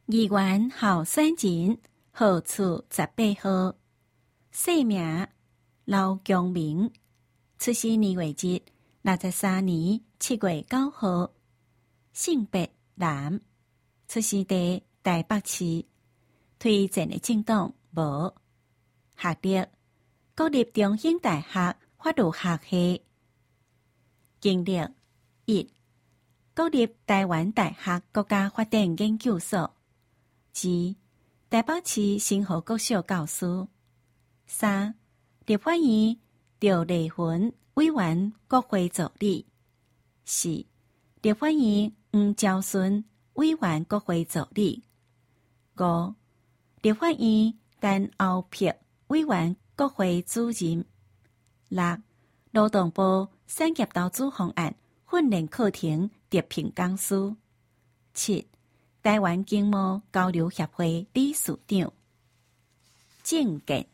议员候选人号处18号，姓名刘强明，出生年月日63年7月9號，性別男，出生地台北市，推薦的政黨無，學歷國立中興大學法律學系，經歷1國立台灣大學國家法典研究所，2台北市新河國小教師，3立法院趙麗雲委員國會助理，4立法院黃昭順委員國會助理，5立法院陳敖碧委員國會主任，6勞動部產業投資方案訓練課程特聘講師，7台灣經貿交流協會理事長。政見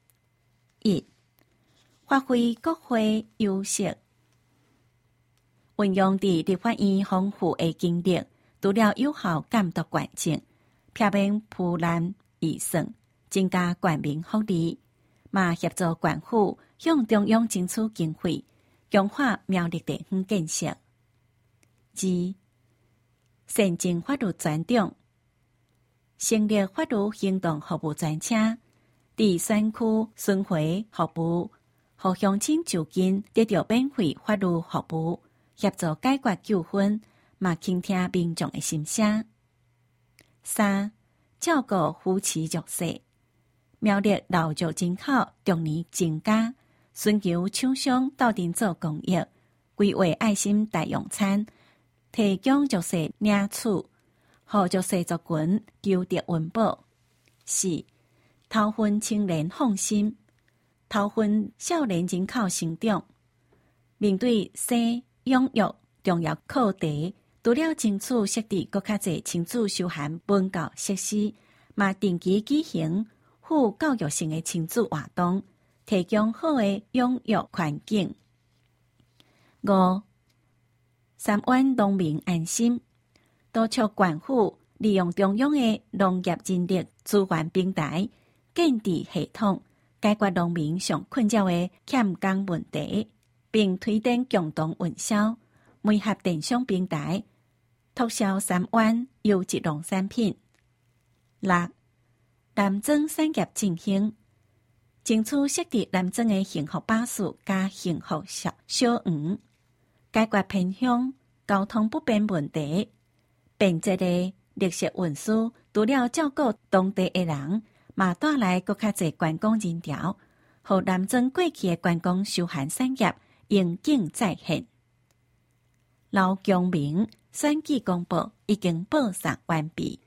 1發揮國會優勢，運用佇立法院豐富的經歷，除了有效監督權政，避免腐爛預算，增加官民福利，嘛協助官府向中央爭取經費，強化苗栗地方建設。2善盡法律專長，成立法律行動服務專車，佇選區巡迴服務，互鄉親就近得到免費法律服務，協助解決糾紛，嘛傾聽民眾的心聲。3照顧扶持弱勢，苗栗老弱人口逐年增加，尋求廠商鬥陣做公益，規劃愛心大用餐，提供弱勢領取，互弱勢族群求得溫飽。4頭份青年放心，頭份少年人口成長，面對生養育重要課題，除了爭取設置更較濟親子休閒文教設施，嘛定期舉行副教育性的親子活動，提供好的養育環境。5三灣農民安心，督促縣府利用中央的農業人力資源平台建置系統，解決農民上困擾的欠工問題，並推展共同運銷，媒合電商平台，促銷三灣優質農產品。6南莊產業振興，爭取設置南莊的幸福巴士加幸福小園，解決偏鄉交通不便問題，便捷的綠色運輸，除了照顧當地的人，嘛帶來更較濟觀光人潮，互南莊過去的觀光休閒產業應景再現。劉強明選舉公報已經報送完畢。